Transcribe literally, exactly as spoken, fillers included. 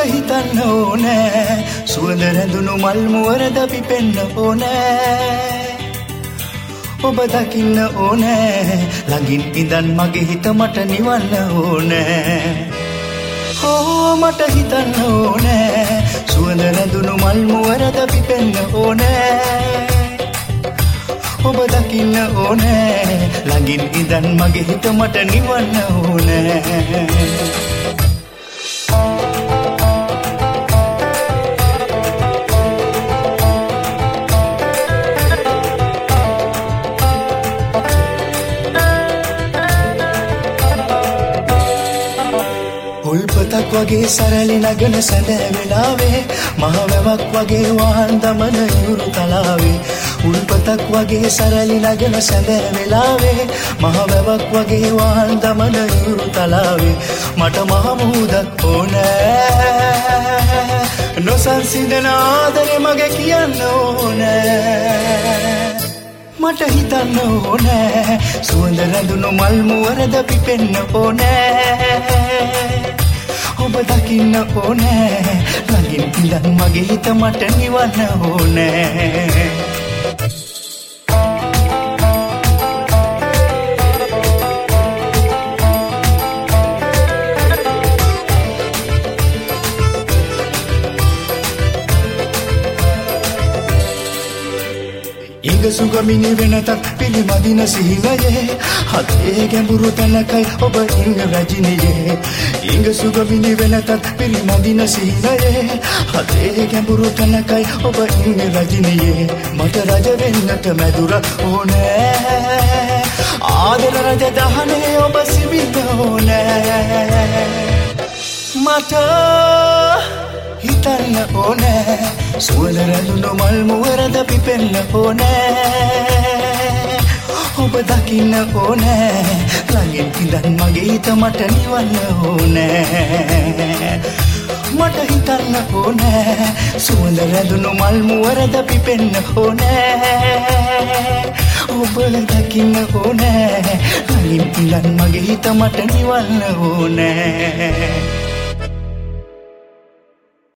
හිතන්න ඕනෑ සුවඳ රැඳුණු මල් මුවරද පිපෙන්න ඕනෑ ඔබ දකින්න ඕනෑ ළඟින් ඉඳන් මගේ හිත මට නිවන්න ඕනෑ ඕ මට හිතන්න ඕනෑ සුවඳ රැඳුණු මල් මුවරද පිපෙන්න ඕනෑ ඔබ දකින්න ඕනෑ ළඟින් ඉඳන් මගේ හිත මට නිවන්න ඕනෑ උල්පතක් වගේ සරලි නගන සැඳ වෙලාවේ මහ වැවක් වගේ වහන් දමන යුරු තලාවේ උල්පතක් වගේ සරලි නගන සැඳ වෙලාවේ මහ වැවක් වගේ වහන් දමන යුරු තලාවේ මට මහ මුහුදක් ඕනෑ නොසන්සිඳන ආදරේ මගේ කියන්න ඕනෑ මට හිතන්න ඕනෑ සුවඳ රැඳුණු මල් මුවරද පිපෙන්න ඕනෑ ඔබ දකින්න ඕනෑ ළඟින් ඉඳන් මගේ හිත මට නිවන්න ඕනෑ ඉඟ සුගමිනි වෙනතත් පිළිමදින සිහිනයේ හදේ ගැඹුරු තැනකයි ඔබ ඉන්න රජිනියේ ඉඟ සුගමිනි වෙනතත් පිළිමදින සිහිනයේ හදේ ගැඹුරු තැනකයි ඔබ ඉන්න රජිනියේ මට රජ වෙන්නට මැදුර ඕනෑ ආදර රජ දහනේ ඔබ සිවිත ඕනෑ මට හිතන්න ඕනෑ සුවඳ රැඳුණු මල් මුවරද පිපෙන්න ඕනෑ ඔබ දකින්න ඕනෑ ළඟින් ඉඳන් මගේ හිත මට නිවන්න ඕනෑ මට හිතන්න ඕනෑ සුවඳ රැඳුණු මල් මුවරද පිපෙන්න ඕනෑ ඔබ දකින්න ඕනෑ ළඟින් ඉඳන් මගේ හිත මට නිවන්න ඕනෑ